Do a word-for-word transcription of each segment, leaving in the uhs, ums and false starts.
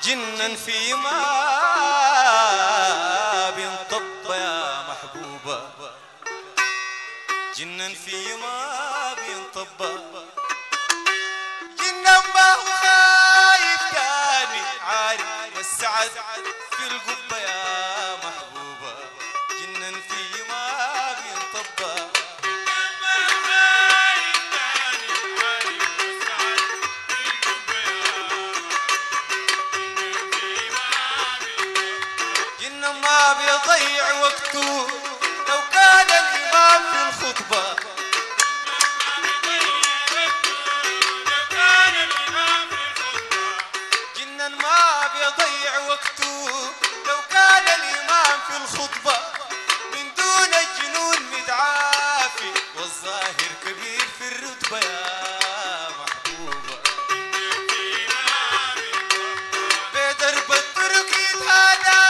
جنن في ما بينطب يا محبوبة، جنن في ما بينطب، جنن ما هو خايف تاني عارف والسعد في القبة يا محبوبة، جنن في ما بينطب. ما بيضيع وقته لو كان الإمام في الخطبة، جنن ما بيضيع وقته لو كان الإمام في الخطبة، من دون الجنون متعافي والظاهر كبير في الرتبة يا محبوبة، بدرب الطرق يتهادى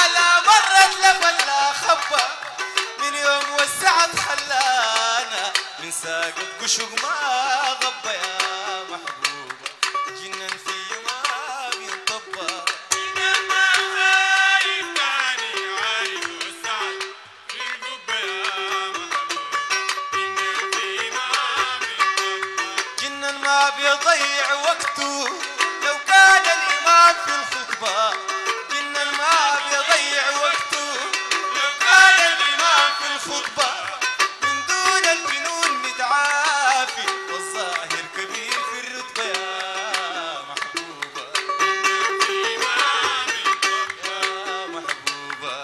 ولا خبى، من يوم وسعت خلانا من ساقط قشق ما غبى يا محبوبة، جنن في ما بينطبى، جنن ما خايف تاني عايز وسعت في القبة يا محبوبة، جنن في ما بينطبى، جنن ما بيضيع وقته لو كان الإمام في الخطبة، جنن ما بيضيع وقته الخطبة، من دون الجنون متعافي والظاهر كبير في الرتبة يا محبوبة، يا محبوبة،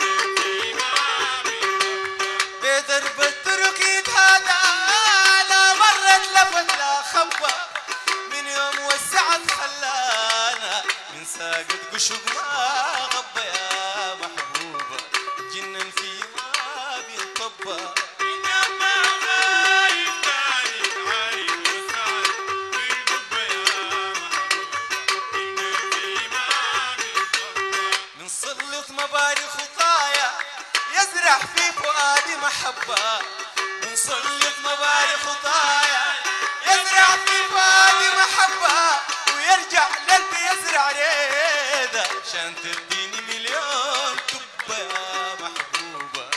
بدرب الطرق يتهادى لا مرت لفت لا خبى، من يوم وسعت خلانا من ساقط قشق ما غبى يا محبوبة، جنن في طبا، إنما خايف تاني عايز وسعد في القبة يا محبوبة، جنن في ما بينطبا، من سلط مباري خطايا يزرع في فؤادي محبة، من سلط مباري خطايا يزرع في فؤادي محبة، ويرجع لقلبي يزرع ريدة عشان تديني مليون كبة يا محبوبة،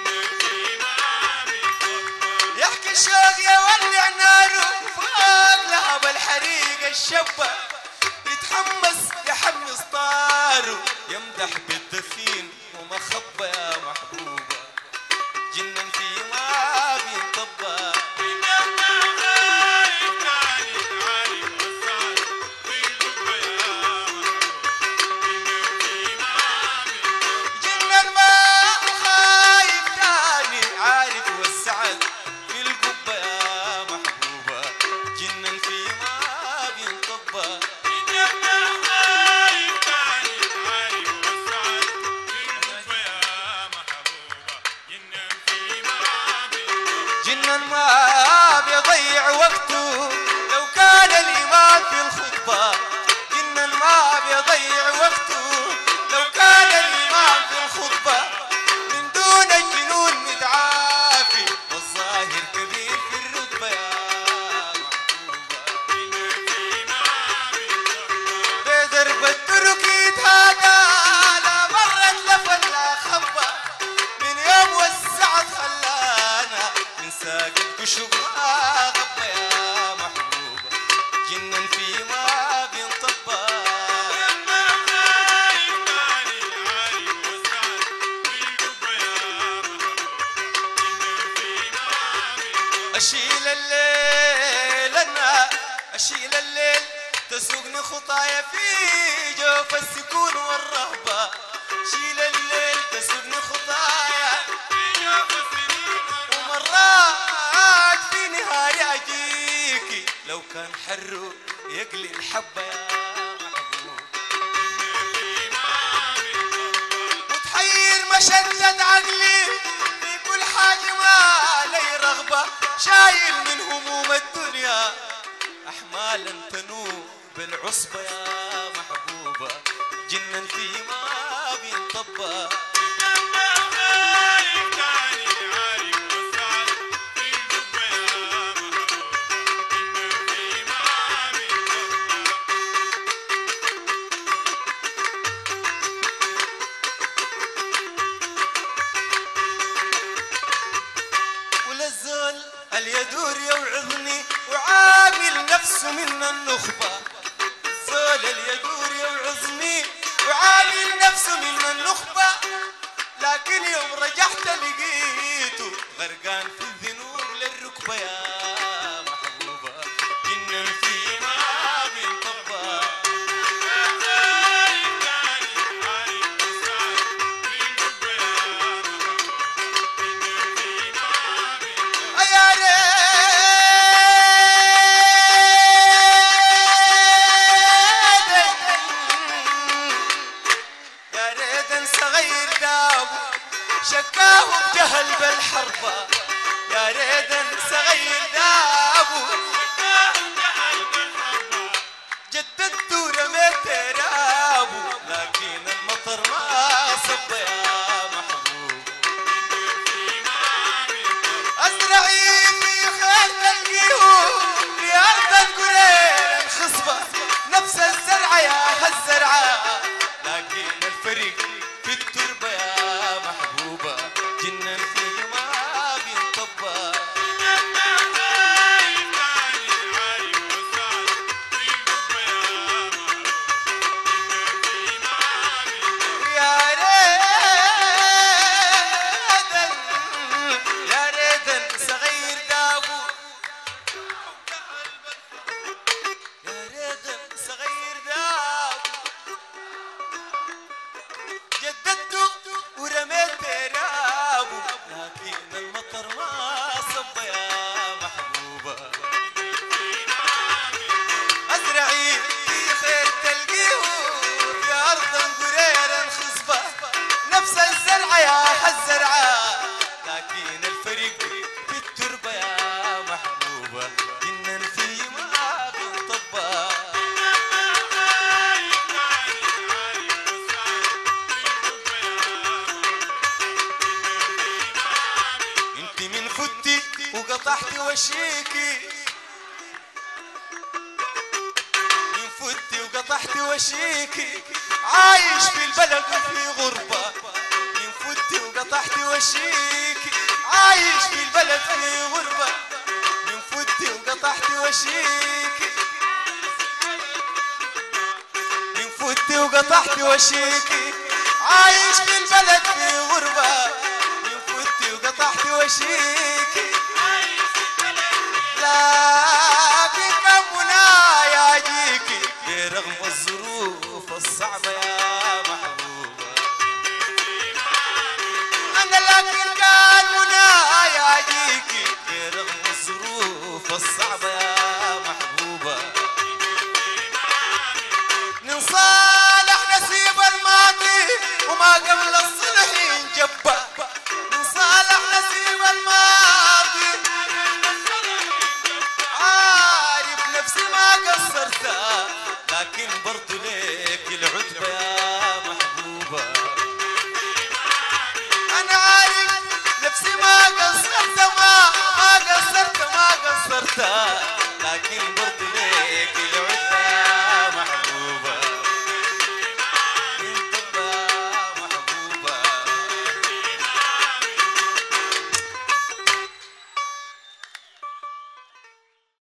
يحكي الشوق يولع ناره فوق لهب الحريق الشبة، يتحمس يحمس طاره يمدح بالدفين ومخبة يا محبوبة، جنن في ما بينطبى، إنما خايف تاني عارف والسعد في القبة يا محبوبة، جنن في ما بينطبى، جنن ما خايف تاني عارف والسعد في القبة يا محبوبة، جنن في ما بينطبى، إنما خايف تاني عارف والسعد في القبة يا محبوبة، جنن في ما بينطبى، جنن ما بيضيع وقته لو كان الإمام في الخطبة، جنن ما بيضيع وقته لو كان الإمام في الخطبة، من دون الجنون متعافي والظاهر كبير في الرتبة يا محبوبة، جنن في ما بينطبى، بدرب الطرق يتهادى لا مرت لفت لا خبى، من يوم وسعت خلانا من ساقط قشق ما غبى يا محبوبة، جنن في ما بينطبى، إنما خايف تاني عارف وسعد في القبة يا محبوبة، جنن في ما بينطبى، أشيل الليل أنا أشيل الليل تسوقني خطايا في جوف السكون والرهبة، شيل الليل تسوقني خطايا في جوف السنين، ومرات في نهاية أجيكي لو كان حره يقلي الحبة يا محبوب، وتحير مشدد عقلي في كل حاجة ما لي رغبة، شايل من هموم الدنيا أحمالا تنوب بالعصبة يا محبوبة، جنن في ما بينطبى، إنما خايف تاني عارف والسعد في القبة يا محبوبة، جنن في ما بينطبى، لكن يوم رجعت لقيته غرقان في الذنوب للركبة يا محبوبة جنن في ما بينطبق شكاه بجهل بالحربة يا ريت صغير دابو جددت ورميت رابو لكن المطر ما صب يا محبوب أزرعي في خير تلقيه في أرض القرير الخصبة نفس الزرعة يا هالزرعة لكن الفريق في التربة يا محبوبة جنن في ما بينطبق يا ريتن يا ريتن صغير دابو يا ريتن صغير دابو جددته ورميت رابو لكن المطر ما صب يا محبوبة أزرعي في خير تلقيه في أرض قرير الخصبة نفس الزرعة يا هالزرعة لكن الفريق في التربة يا محبوبة جنن في ما بينطبق من فتي وقطعت وشيكي من فتي وقطعت وشيكي عايش في البلد وفي غربة من فتي وقطعت وشيكي عايش في البلد في غربة من فتي وقطعت وشيكي من فتي وقطعت وشيكي عايش في البلد في غربة وقطعت وشيكي لكن كم منايا اجيكي برغم الظروف الصعبة يا محبوبة أنا لكن كان منايا اجيكي برغم الظروف الصعبة يا محبوبة نصالح نسيب الماضي وما قبل الصلح ينجبى صالح نسيب الماضي عارف نفسي ما قصرت لكن برضو ليك العتبة يا محبوبة أنا عارف نفسي ما قصرت ما ما قصرت ما قصرت